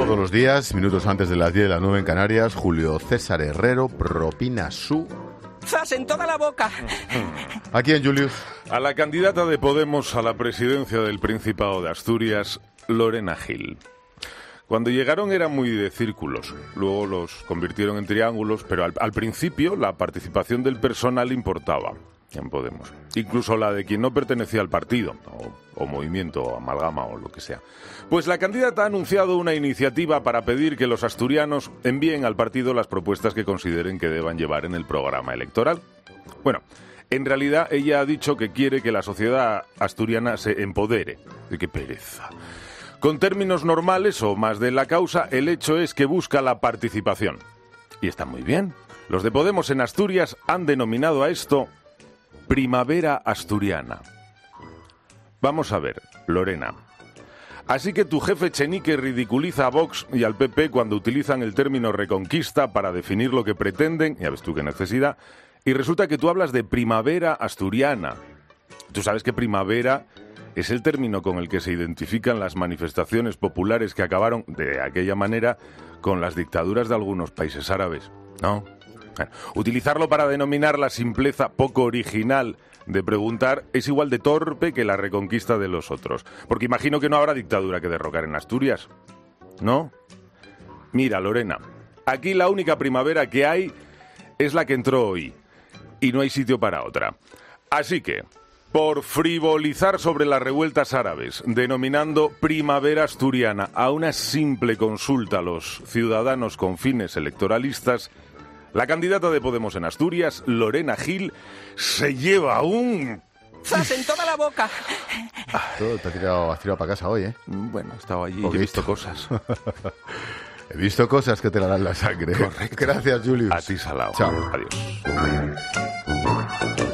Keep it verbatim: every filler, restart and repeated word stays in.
Todos los días, minutos antes de las diez de la nueve en Canarias, Julio César Herrero propina su... ¡Zas en toda la boca! ¿A quién, Julius? A la candidata de Podemos a la presidencia del Principado de Asturias, Lorena Gil. Cuando llegaron eran muy de círculos, luego los convirtieron en triángulos, pero al, al principio la participación del personal importaba en Podemos. Incluso la de quien no pertenecía al partido, o, o movimiento, o amalgama, o lo que sea. Pues la candidata ha anunciado una iniciativa para pedir que los asturianos envíen al partido las propuestas que consideren que deban llevar en el programa electoral. Bueno, en realidad ella ha dicho que quiere que la sociedad asturiana se empodere. ¡De qué pereza! Con términos normales o más de la causa, el hecho es que busca la participación. Y está muy bien. Los de Podemos en Asturias han denominado a esto Primavera Asturiana. Vamos a ver, Lorena. Así que tu jefe Chenique ridiculiza a Vox y al P P cuando utilizan el término reconquista para definir lo que pretenden, ya ves tú qué necesidad, y resulta que tú hablas de Primavera Asturiana. Tú sabes que primavera es el término con el que se identifican las manifestaciones populares que acabaron, de aquella manera, con las dictaduras de algunos países árabes, ¿no? Bueno, utilizarlo para denominar la simpleza poco original de preguntar es igual de torpe que la reconquista de los otros. Porque imagino que no habrá dictadura que derrocar en Asturias, ¿no? Mira, Lorena, aquí la única primavera que hay es la que entró hoy, y no hay sitio para otra. Así que, por frivolizar sobre las revueltas árabes, denominando Primavera Asturiana a una simple consulta a los ciudadanos con fines electoralistas, la candidata de Podemos en Asturias, Lorena Gil, se lleva un... ¡Zas en toda la boca! Todo te has tirado, has tirado para casa hoy, ¿eh? Bueno, he estado allí Porque y he visto cosas. He visto cosas que te la dan la sangre. Correcto. Gracias, Julius. A ti, Salao. Chao. Adiós.